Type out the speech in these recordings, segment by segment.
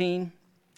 16.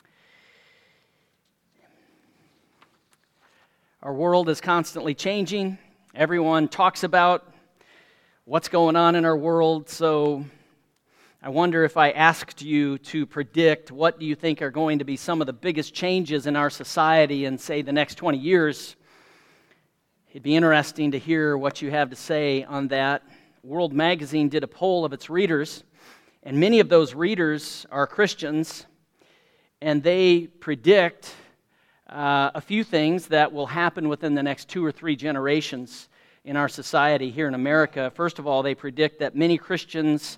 Our world is constantly changing. Everyone talks about what's going on in our world, so I wonder if I asked you to predict what do you think are going to be some of the biggest changes in our society in, say, the next 20 years. It'd be interesting to hear what you have to say on that. World Magazine did a poll of its readers, and many of those readers are Christians, and they predict a few things that will happen within the next 2 or 3 generations in our society here in America. First of all, they predict that many Christians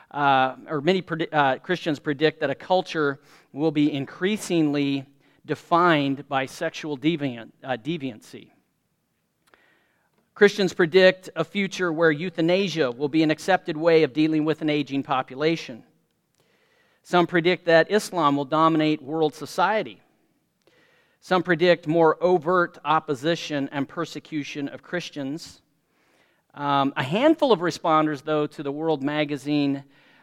predict that a culture will be increasingly defined by sexual deviancy. Christians predict a future where euthanasia will be an accepted way of dealing with an aging population. Some predict that Islam will dominate world society. Some predict more overt opposition and persecution of Christians. A handful of responders, though, to the World Magazine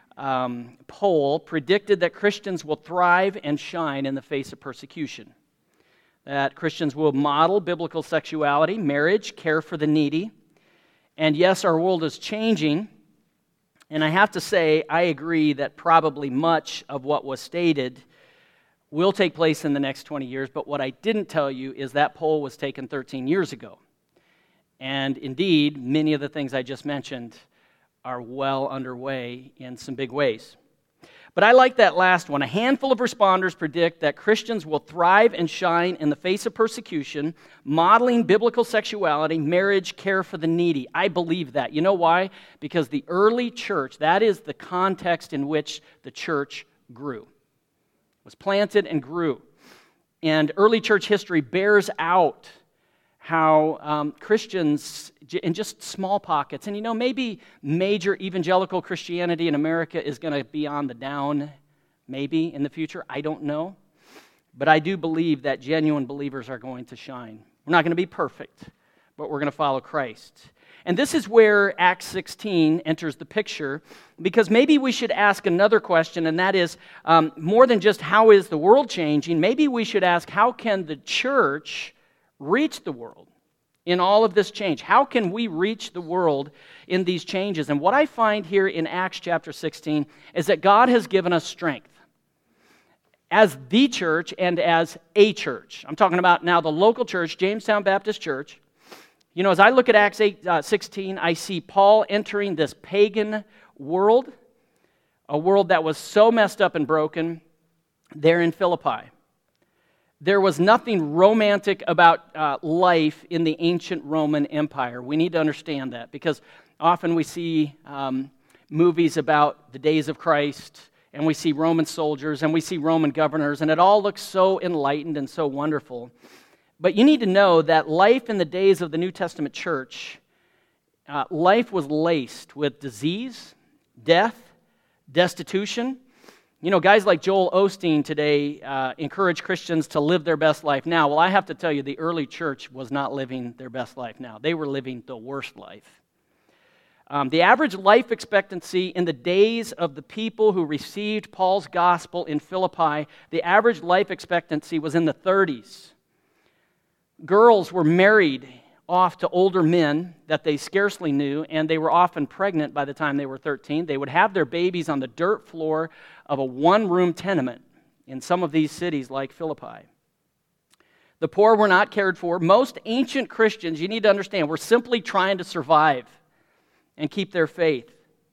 poll predicted that Christians will thrive and shine in the face of persecution. That Christians will model biblical sexuality, marriage, care for the needy. And yes, our world is changing. And I have to say, I agree that probably much of what was stated will take place in the next 20 years. But what I didn't tell you is that poll was taken 13 years ago. And indeed, many of the things I just mentioned are well underway in some big ways. But I like that last one. A handful of responders predict that Christians will thrive and shine in the face of persecution, modeling biblical sexuality, marriage, care for the needy. I believe that. You know why? Because the early church, that is the context in which the church grew. It was planted and grew. And early church history bears out how Christians, in just small pockets, and maybe major evangelical Christianity in America is going to be on the down, maybe in the future, I don't know. But I do believe that genuine believers are going to shine. We're not going to be perfect, but we're going to follow Christ. And this is where Acts 16 enters the picture, because maybe we should ask another question, and that is, more than just how is the world changing, maybe we should ask, how can the church reach the world in all of this change? How can we reach the world in these changes? And what I find here in Acts chapter 16 is that God has given us strength as the church and as a church. I'm talking about now the local church, Jamestown Baptist Church. As I look at Acts 16, I see Paul entering this pagan world, a world that was so messed up and broken there in Philippi. There was nothing romantic about life in the ancient Roman Empire. We need to understand that, because often we see movies about the days of Christ, and we see Roman soldiers, and we see Roman governors, and it all looks so enlightened and so wonderful. But you need to know that life in the days of the New Testament church, life was laced with disease, death, destitution. Guys like Joel Osteen today encourage Christians to live their best life now. Well, I have to tell you, the early church was not living their best life now. They were living the worst life. The average life expectancy in the days of the people who received Paul's gospel in Philippi, the average life expectancy was in the 30s. Girls were married off to older men that they scarcely knew, and they were often pregnant by the time they were 13. They would have their babies on the dirt floor of a one-room tenement in some of these cities like Philippi. The poor were not cared for. Most ancient Christians, you need to understand, were simply trying to survive and keep their faith.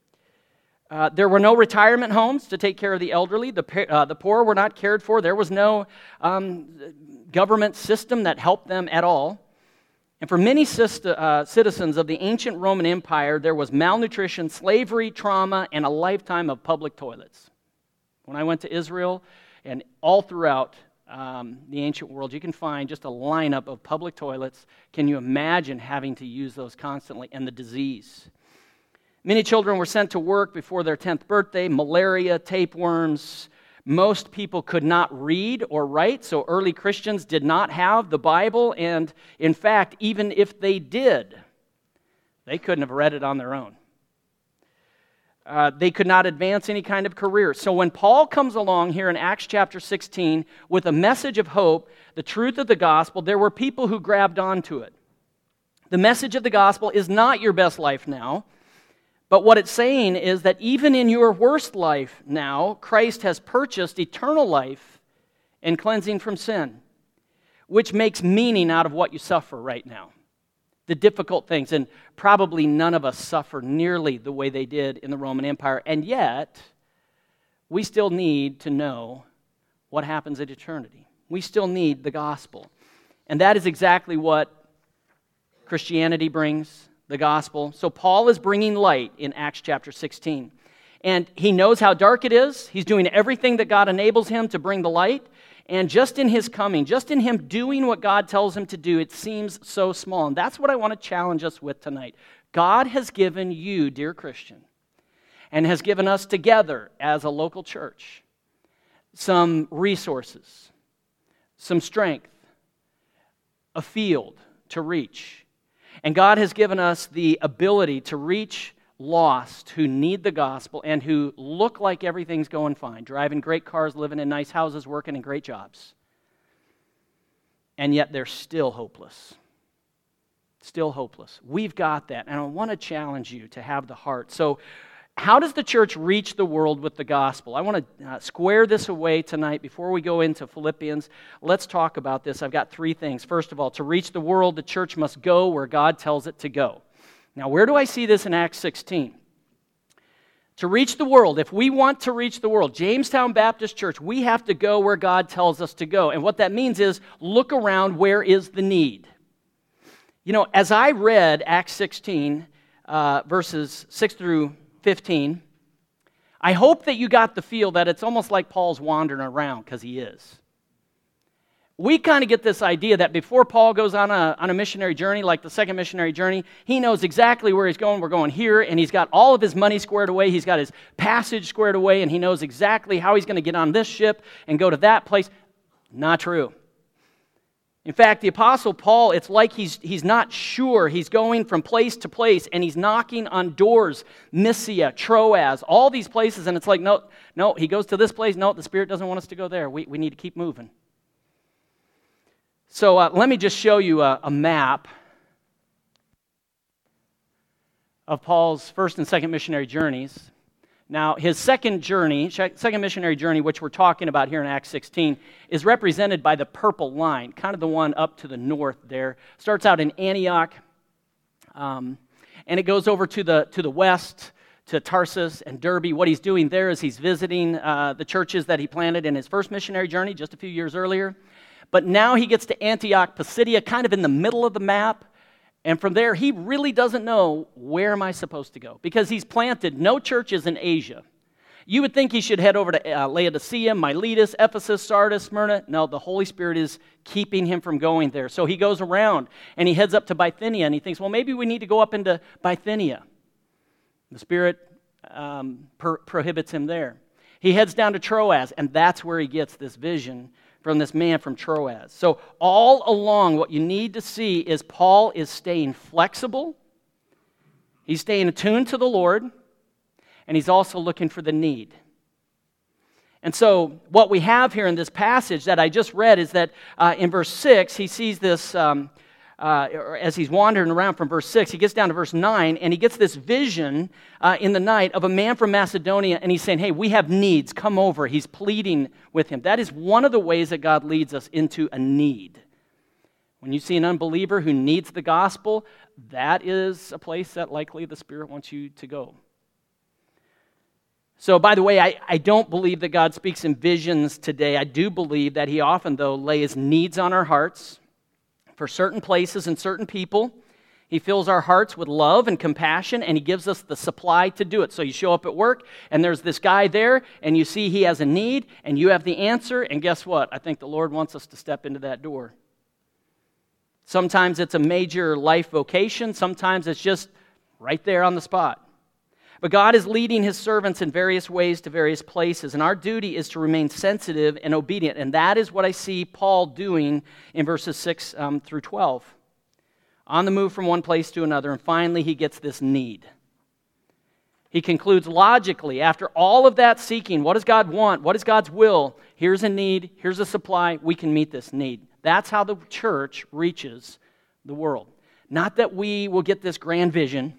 There were no retirement homes to take care of the elderly. The poor were not cared for. There was no government system that helped them at all. And for many citizens of the ancient Roman Empire, there was malnutrition, slavery, trauma, and a lifetime of public toilets. When I went to Israel and all throughout the ancient world, you can find just a lineup of public toilets. Can you imagine having to use those constantly? And the disease. Many children were sent to work before their 10th birthday, malaria, tapeworms. Most people could not read or write, so early Christians did not have the Bible, and in fact, even if they did, they couldn't have read it on their own. They could not advance any kind of career. So when Paul comes along here in Acts chapter 16 with a message of hope, the truth of the gospel, there were people who grabbed onto it. The message of the gospel is not your best life now, but what it's saying is that even in your worst life now, Christ has purchased eternal life and cleansing from sin, which makes meaning out of what you suffer right now. The difficult things, and probably none of us suffer nearly the way they did in the Roman Empire, and yet we still need to know what happens at eternity. We still need the gospel, and that is exactly what Christianity brings, the gospel. So Paul is bringing light in Acts chapter 16, and he knows how dark it is. He's doing everything that God enables him to bring the light. And just in his coming, just in him doing what God tells him to do, it seems so small. And that's what I want to challenge us with tonight. God has given you, dear Christian, and has given us together as a local church some resources, some strength, a field to reach. And God has given us the ability to reach lost who need the gospel and who look like everything's going fine, driving great cars, living in nice houses, working in great jobs. And yet they're still hopeless. Still hopeless. We've got that, and I want to challenge you to have the heart. So how does the church reach the world with the gospel? I want to square this away tonight before we go into Philippians. Let's talk about this. I've got three things. First of all, to reach the world, the church must go where God tells it to go. Now, where do I see this in Acts 16? To reach the world, if we want to reach the world, Jamestown Baptist Church, we have to go where God tells us to go. And what that means is look around, where is the need? You know, as I read Acts 16, verses 6 through 15, I hope that you got the feel that it's almost like Paul's wandering around, because he is. We kind of get this idea that before Paul goes on a missionary journey, like the second missionary journey, he knows exactly where he's going. We're going here, and he's got all of his money squared away. He's got his passage squared away, and he knows exactly how he's going to get on this ship and go to that place. Not true. In fact, the Apostle Paul, it's like he's not sure. He's going from place to place, and he's knocking on doors, Mysia, Troas, all these places, and it's like, no, he goes to this place. No, the Spirit doesn't want us to go there. We need to keep moving. So let me just show you a map of Paul's first and second missionary journeys. Now, his second missionary journey, which we're talking about here in Acts 16, is represented by the purple line, kind of the one up to the north there. Starts out in Antioch, and it goes over to the west, to Tarsus and Derbe. What he's doing there is he's visiting the churches that he planted in his first missionary journey just a few years earlier. But now he gets to Antioch, Pisidia, kind of in the middle of the map. And from there, he really doesn't know, where am I supposed to go? Because he's planted no churches in Asia. You would think he should head over to Laodicea, Miletus, Ephesus, Sardis, Smyrna. No, the Holy Spirit is keeping him from going there. So he goes around, and he heads up to Bithynia, and he thinks, well, maybe we need to go up into Bithynia. The Spirit prohibits him there. He heads down to Troas, and that's where he gets this vision from this man from Troas. So all along, what you need to see is Paul is staying flexible. He's staying attuned to the Lord, and he's also looking for the need. And so what we have here in this passage that I just read is that in verse 6, he sees this, as he's wandering around from verse 6, he gets down to verse 9, and he gets this vision in the night of a man from Macedonia, and he's saying, hey, we have needs, come over. He's pleading with him. That is one of the ways that God leads us into a need. When you see an unbeliever who needs the gospel, that is a place that likely the Spirit wants you to go. So, by the way, I don't believe that God speaks in visions today. I do believe that he often, though, lays needs on our hearts for certain places and certain people. He fills our hearts with love and compassion, and he gives us the supply to do it. So you show up at work, and there's this guy there, and you see he has a need, and you have the answer, and guess what? I think the Lord wants us to step into that door. Sometimes it's a major life vocation. Sometimes it's just right there on the spot. But God is leading his servants in various ways to various places, and our duty is to remain sensitive and obedient, and that is what I see Paul doing in verses 6 through 12. On the move from one place to another, and finally he gets this need. He concludes logically, after all of that seeking, what does God want? What is God's will? Here's a need, here's a supply, we can meet this need. That's how the church reaches the world. Not that we will get this grand vision,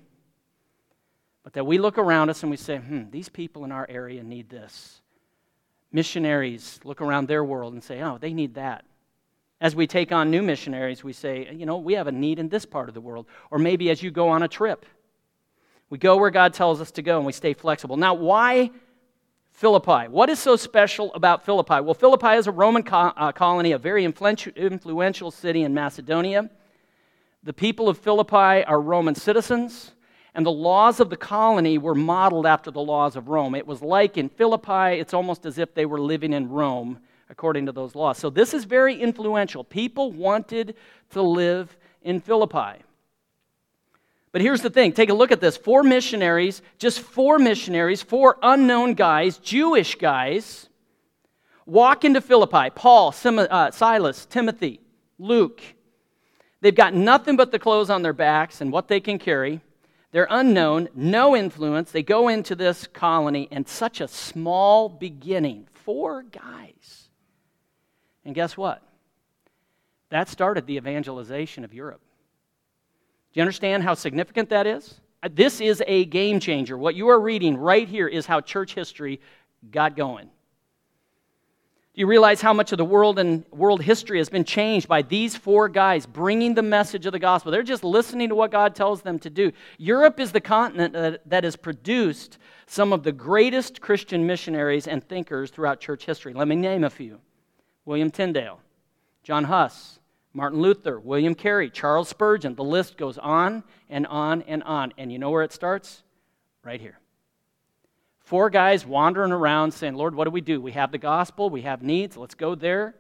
but that we look around us and we say, these people in our area need this. Missionaries look around their world and say, oh, they need that. As we take on new missionaries, we say, we have a need in this part of the world. Or maybe as you go on a trip, we go where God tells us to go and we stay flexible. Now, why Philippi? What is so special about Philippi? Well, Philippi is a Roman colony, a very influential city in Macedonia. The people of Philippi are Roman citizens, and the laws of the colony were modeled after the laws of Rome. It was like in Philippi, it's almost as if they were living in Rome according to those laws. So this is very influential. People wanted to live in Philippi. But here's the thing. Take a look at this. 4 missionaries, just 4 missionaries, 4 unknown guys, Jewish guys, walk into Philippi. Paul, Silas, Timothy, Luke. They've got nothing but the clothes on their backs and what they can carry. They're unknown, no influence. They go into this colony, and such a small beginning. 4 guys. And guess what? That started the evangelization of Europe. Do you understand how significant that is? This is a game changer. What you are reading right here is how church history got going. Do you realize how much of the world and world history has been changed by these 4 guys bringing the message of the gospel? They're just listening to what God tells them to do. Europe is the continent that has produced some of the greatest Christian missionaries and thinkers throughout church history. Let me name a few. William Tyndale, John Huss, Martin Luther, William Carey, Charles Spurgeon. The list goes on and on and on. And you know where it starts? Right here. 4 guys wandering around saying, Lord, what do? We have the gospel, we have needs, let's go there.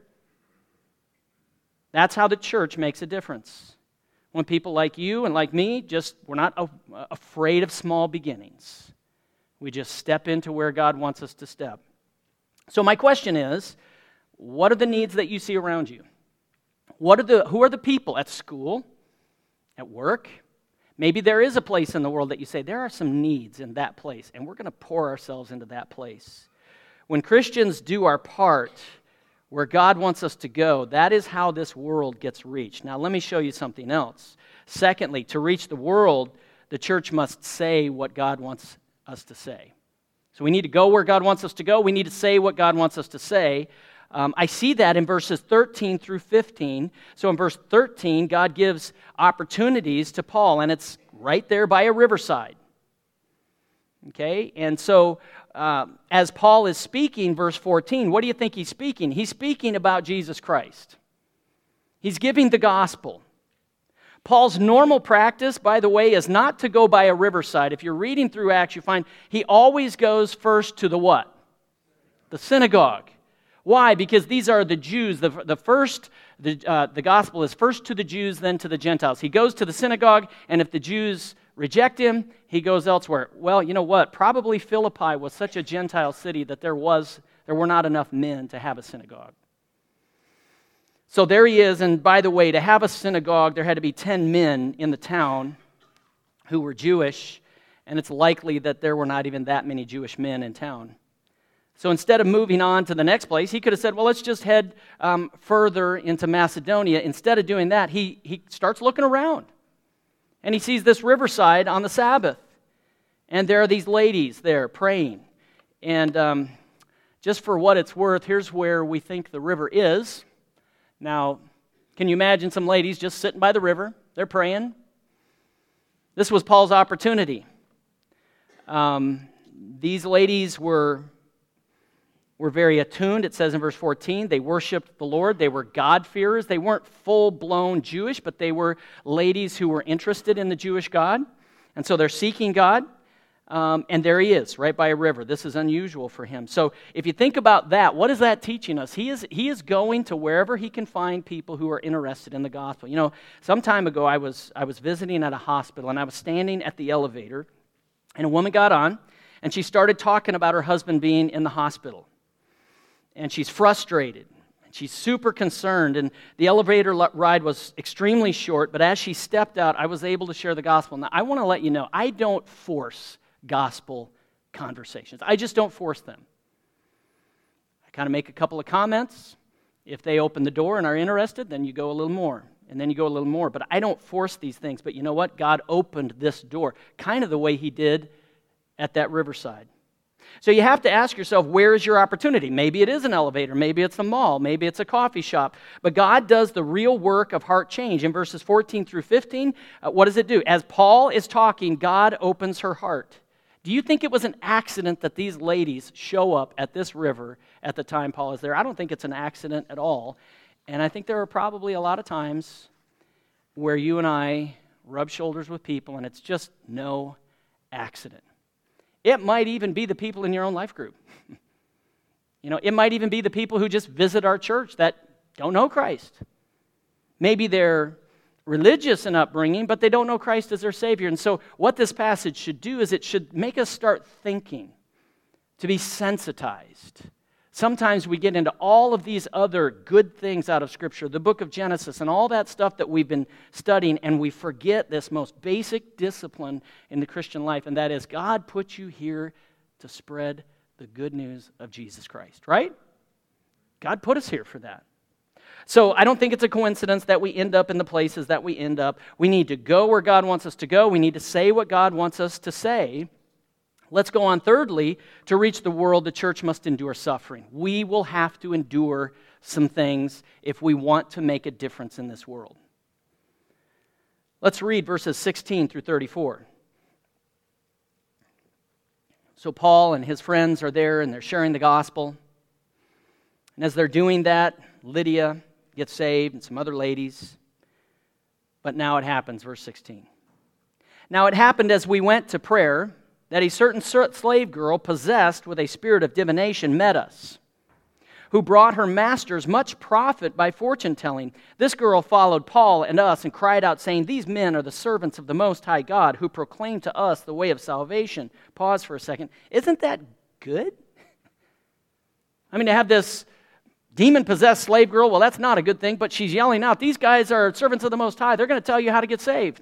That's how the church makes a difference. When people like you and like me, we're not afraid of small beginnings. We just step into where God wants us to step. So my question is, what are the needs that you see around you? Who are the people at school, at work? Maybe there is a place in the world that you say, there are some needs in that place, and we're going to pour ourselves into that place. When Christians do our part where God wants us to go, that is how this world gets reached. Now, let me show you something else. Secondly, to reach the world, the church must say what God wants us to say. So we need to go where God wants us to go. We need to say what God wants us to say. I see that in verses 13 through 15. So in verse 13, God gives opportunities to Paul, and it's right there by a riverside. Okay? And so as Paul is speaking, verse 14, what do you think he's speaking? He's speaking about Jesus Christ. He's giving the gospel. Paul's normal practice, by the way, is not to go by a riverside. If you're reading through Acts, you find he always goes first to the what? The synagogue. Why? Because these are the Jews. The gospel is first to the Jews, then to the Gentiles. He goes to the synagogue, and if the Jews reject him, he goes elsewhere. Well, you know what? Probably Philippi was such a Gentile city that there were not enough men to have a synagogue. So there he is, and by the way, to have a synagogue, there had to be 10 men in the town who were Jewish, and it's likely that there were not even that many Jewish men in town. So instead of moving on to the next place, he could have said, well, let's just head further into Macedonia. Instead of doing that, he starts looking around. And he sees this riverside on the Sabbath. And there are these ladies there praying. And just for what it's worth, here's where we think the river is. Now, can you imagine some ladies just sitting by the river? They're praying. This was Paul's opportunity. These ladies were very attuned. It says in verse 14, they worshiped the Lord. They were God-fearers. They weren't full-blown Jewish, but they were ladies who were interested in the Jewish God. And so they're seeking God. And there he is, right by a river. This is unusual for him. So if you think about that, what is that teaching us? He is going to wherever he can find people who are interested in the gospel. You know, some time ago I was visiting at a hospital, and I was standing at the elevator, and a woman got on, and she started talking about her husband being in the hospital. And she's frustrated. She's super concerned. And the elevator ride was extremely short, but as she stepped out, I was able to share the gospel. Now, I want to let you know, I don't force gospel conversations. I just don't force them. I kind of make a couple of comments. If they open the door and are interested, then you go a little more, and then you go a little more. But I don't force these things. But you know what? God opened this door, kind of the way he did at that riverside. So you have to ask yourself, where is your opportunity? Maybe it is an elevator. Maybe it's a mall. Maybe it's a coffee shop. But God does the real work of heart change. In verses 14 through 15, what does it do? As Paul is talking, God opens her heart. Do you think it was an accident that these ladies show up at this river at the time Paul is there? I don't think it's an accident at all. And I think there are probably a lot of times where you and I rub shoulders with people and it's just no accident. It might even be the people in your own life group. It might even be the people who just visit our church that don't know Christ. Maybe they're religious in upbringing, but they don't know Christ as their Savior. And so what this passage should do is it should make us start thinking, to be sensitized. Sometimes we get into all of these other good things out of Scripture, the book of Genesis and all that stuff that we've been studying, and we forget this most basic discipline in the Christian life, and that is God put you here to spread the good news of Jesus Christ, right? God put us here for that. So I don't think it's a coincidence that we end up in the places that we end up. We need to go where God wants us to go. We need to say what God wants us to say. Let's go on, thirdly, to reach the world, the church must endure suffering. We will have to endure some things if we want to make a difference in this world. Let's read verses 16 through 34. So Paul and his friends are there, and they're sharing the gospel. And as they're doing that, Lydia gets saved, and some other ladies. But now it happens, verse 16. Now it happened as we went to prayer that a certain slave girl possessed with a spirit of divination met us, who brought her masters much profit by fortune-telling. This girl followed Paul and us and cried out, saying, "These men are the servants of the Most High God, who proclaim to us the way of salvation." Pause for a second. Isn't that good? To have this demon-possessed slave girl, well, that's not a good thing, but she's yelling out, "These guys are servants of the Most High. They're going to tell you how to get saved."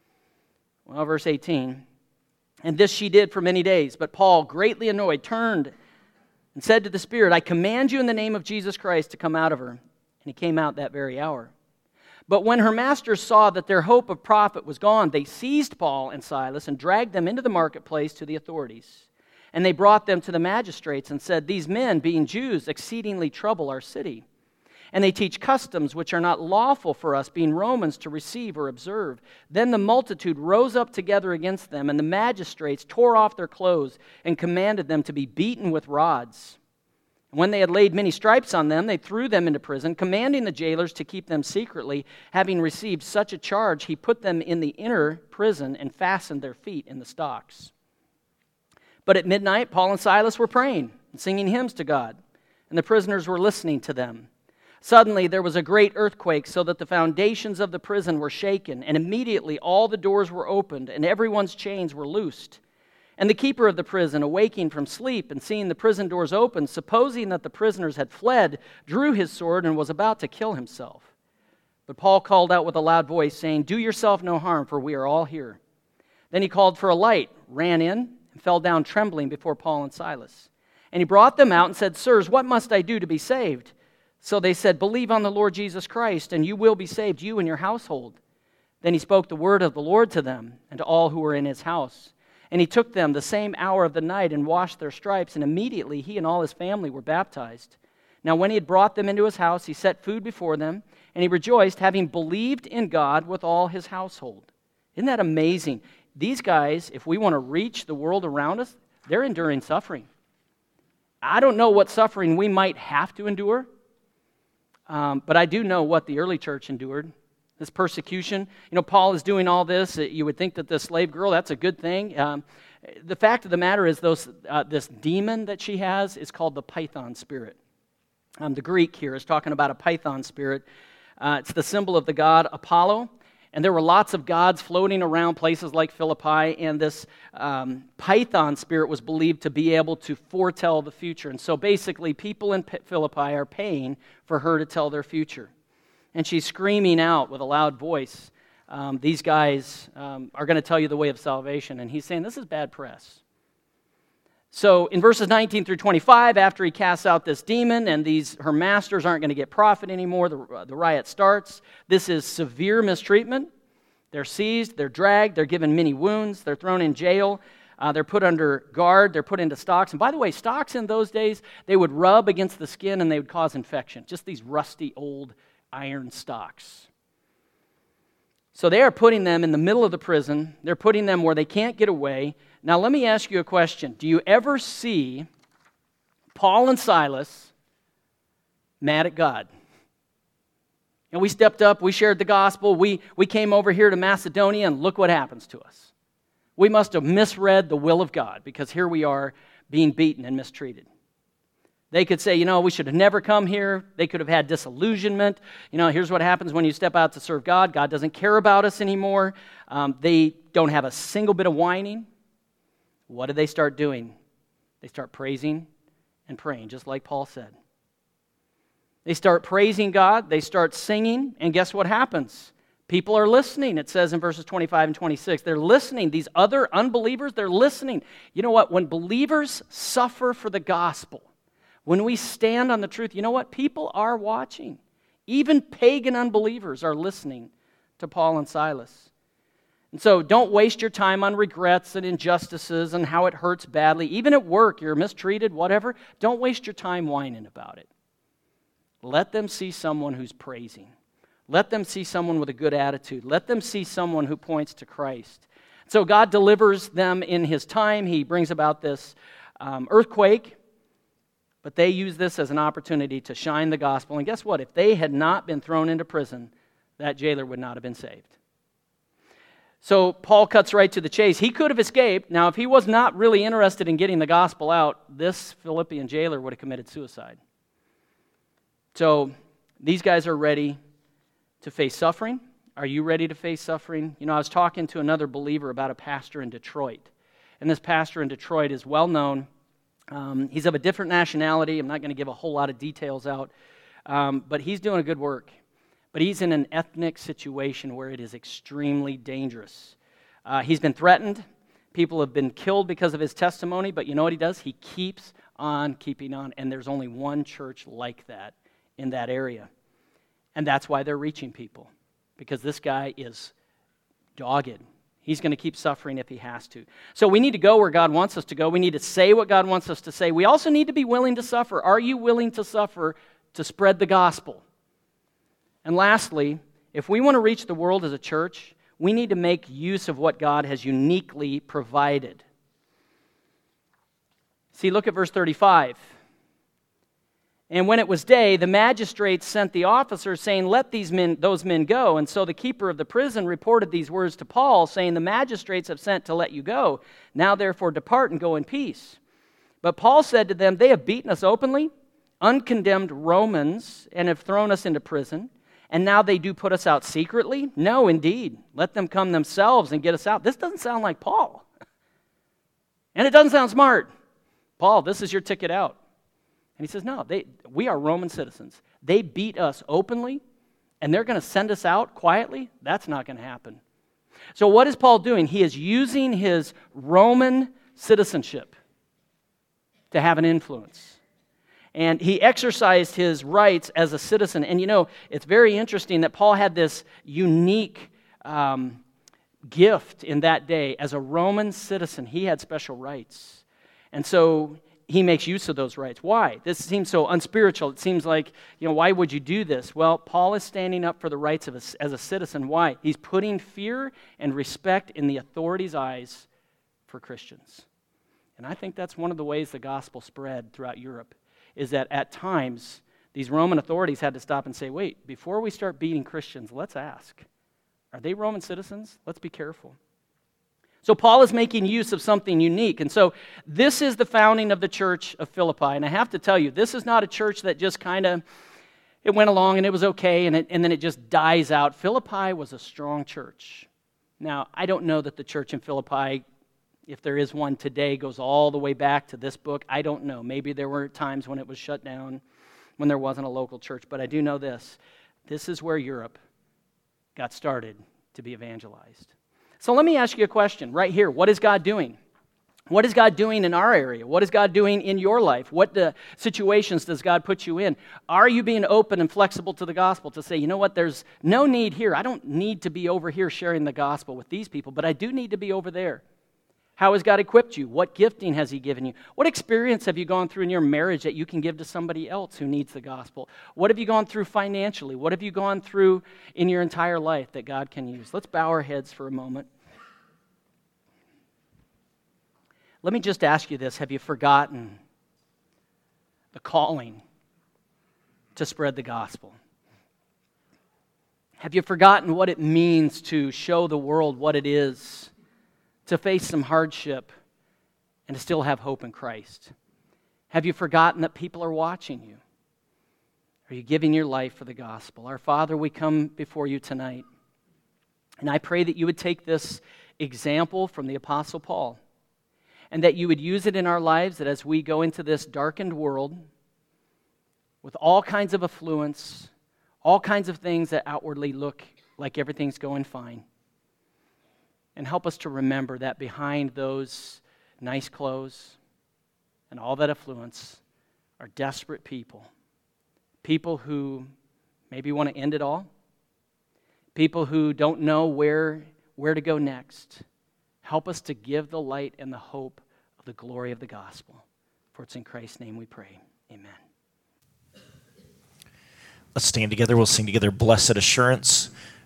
Well, verse 18, "And this she did for many days. But Paul, greatly annoyed, turned and said to the spirit, 'I command you in the name of Jesus Christ to come out of her.' And he came out that very hour. But when her masters saw that their hope of profit was gone, they seized Paul and Silas and dragged them into the marketplace to the authorities. And they brought them to the magistrates and said, 'These men, being Jews, exceedingly trouble our city. And they teach customs which are not lawful for us, being Romans, to receive or observe.' Then the multitude rose up together against them, and the magistrates tore off their clothes and commanded them to be beaten with rods. And when they had laid many stripes on them, they threw them into prison, commanding the jailers to keep them secretly. Having received such a charge, he put them in the inner prison and fastened their feet in the stocks. But at midnight, Paul and Silas were praying and singing hymns to God, and the prisoners were listening to them. Suddenly there was a great earthquake, so that the foundations of the prison were shaken, and immediately all the doors were opened, and everyone's chains were loosed. And the keeper of the prison, awaking from sleep and seeing the prison doors open, supposing that the prisoners had fled, drew his sword and was about to kill himself. But Paul called out with a loud voice, saying, 'Do yourself no harm, for we are all here.' Then he called for a light, ran in, and fell down trembling before Paul and Silas. And he brought them out and said, 'Sirs, what must I do to be saved?' So they said, 'Believe on the Lord Jesus Christ, and you will be saved, you and your household.' Then he spoke the word of the Lord to them and to all who were in his house. And he took them the same hour of the night and washed their stripes, and immediately he and all his family were baptized. Now when he had brought them into his house, he set food before them, and he rejoiced, having believed in God with all his household." Isn't that amazing? These guys, if we want to reach the world around us, they're enduring suffering. I don't know what suffering we might have to endure, but I do know what the early church endured, this persecution. Paul is doing all this. You would think that the slave girl, that's a good thing. The fact of the matter is this demon that she has is called the Python spirit. The Greek here is talking about a Python spirit. It's the symbol of the god Apollo. And there were lots of gods floating around places like Philippi, and this Python spirit was believed to be able to foretell the future. And so basically, people in Philippi are paying for her to tell their future. And she's screaming out with a loud voice, these guys are going to tell you the way of salvation. And he's saying, this is bad press. So in verses 19 through 25, after he casts out this demon and her masters aren't going to get profit anymore, the riot starts. This is severe mistreatment. They're seized, they're dragged, they're given many wounds, they're thrown in jail, they're put under guard, they're put into stocks. And by the way, stocks in those days, they would rub against the skin and they would cause infection. Just these rusty old iron stocks. So they are putting them in the middle of the prison. They're putting them where they can't get away. Now let me ask you a question. Do you ever see Paul and Silas mad at God? And we stepped up, we shared the gospel, we came over here to Macedonia, and look what happens to us. We must have misread the will of God, because here we are being beaten and mistreated. They could say, we should have never come here. They could have had disillusionment. Here's what happens when you step out to serve God. God doesn't care about us anymore. They don't have a single bit of whining. What do they start doing? They start praising and praying, just like Paul said. They start praising God. They start singing. And guess what happens? People are listening. It says in verses 25 and 26. They're listening. These other unbelievers, they're listening. You know what? When believers suffer for the gospel, when we stand on the truth, you know what? People are watching. Even pagan unbelievers are listening to Paul and Silas. And so don't waste your time on regrets and injustices and how it hurts badly. Even at work, you're mistreated, whatever. Don't waste your time whining about it. Let them see someone who's praising. Let them see someone with a good attitude. Let them see someone who points to Christ. So God delivers them in His time. He brings about this earthquake. But they use this as an opportunity to shine the gospel. And guess what? If they had not been thrown into prison, that jailer would not have been saved. So Paul cuts right to the chase. He could have escaped. Now, if he was not really interested in getting the gospel out, this Philippian jailer would have committed suicide. So these guys are ready to face suffering. Are you ready to face suffering? I was talking to another believer about a pastor in Detroit. And this pastor in Detroit is well known. He's of a different nationality. I'm not going to give a whole lot of details out. But he's doing a good work. But he's in an ethnic situation where it is extremely dangerous. He's been threatened. People have been killed because of his testimony. But you know what he does? He keeps on keeping on. And there's only one church like that in that area. And that's why they're reaching people. Because this guy is dogged. He's going to keep suffering if he has to. So we need to go where God wants us to go. We need to say what God wants us to say. We also need to be willing to suffer. Are you willing to suffer to spread the gospel? And lastly, if we want to reach the world as a church, we need to make use of what God has uniquely provided. See, look at verse 35. And when it was day, the magistrates sent the officers, saying, "Let those men go." And so the keeper of the prison reported these words to Paul, saying, "The magistrates have sent to let you go. Now therefore depart and go in peace." But Paul said to them, "They have beaten us openly, uncondemned Romans, and have thrown us into prison. And now they do put us out secretly? No, indeed. Let them come themselves and get us out." This doesn't sound like Paul. And it doesn't sound smart. Paul, this is your ticket out. And he says, no, we are Roman citizens. They beat us openly, and they're going to send us out quietly? That's not going to happen. So what is Paul doing? He is using his Roman citizenship to have an influence. And he exercised his rights as a citizen. And it's very interesting that Paul had this unique gift in that day. As a Roman citizen, he had special rights. And so he makes use of those rights. Why? This seems so unspiritual. It seems like, why would you do this? Well, Paul is standing up for the rights as a citizen. Why? He's putting fear and respect in the authorities' eyes for Christians. And I think that's one of the ways the gospel spread throughout Europe, is that at times, these Roman authorities had to stop and say, wait, before we start beating Christians, let's ask, are they Roman citizens? Let's be careful. So Paul is making use of something unique. And so this is the founding of the church of Philippi. And I have to tell you, this is not a church that just it went along and it was okay and then it just dies out. Philippi was a strong church. Now, I don't know that the church in Philippi, if there is one today, goes all the way back to this book. I don't know. Maybe there were times when it was shut down, when there wasn't a local church. But I do know this. This is where Europe got started to be evangelized. So let me ask you a question right here. What is God doing? What is God doing in our area? What is God doing in your life? What situations does God put you in? Are you being open and flexible to the gospel to say, you know what, there's no need here. I don't need to be over here sharing the gospel with these people, but I do need to be over there. How has God equipped you? What gifting has He given you? What experience have you gone through in your marriage that you can give to somebody else who needs the gospel? What have you gone through financially? What have you gone through in your entire life that God can use? Let's bow our heads for a moment. Let me just ask you this. Have you forgotten the calling to spread the gospel? Have you forgotten what it means to show the world what it is to face some hardship and to still have hope in Christ? Have you forgotten that people are watching you? Are you giving your life for the gospel? Our Father, we come before you tonight, and I pray that you would take this example from the Apostle Paul, and that you would use it in our lives, that as we go into this darkened world with all kinds of affluence, all kinds of things that outwardly look like everything's going fine, and help us to remember that behind those nice clothes and all that affluence are desperate people. People who maybe want to end it all. People who don't know where to go next. Help us to give the light and the hope of the glory of the gospel. For it's in Christ's name we pray. Amen. Let's stand together. We'll sing together, Blessed Assurance.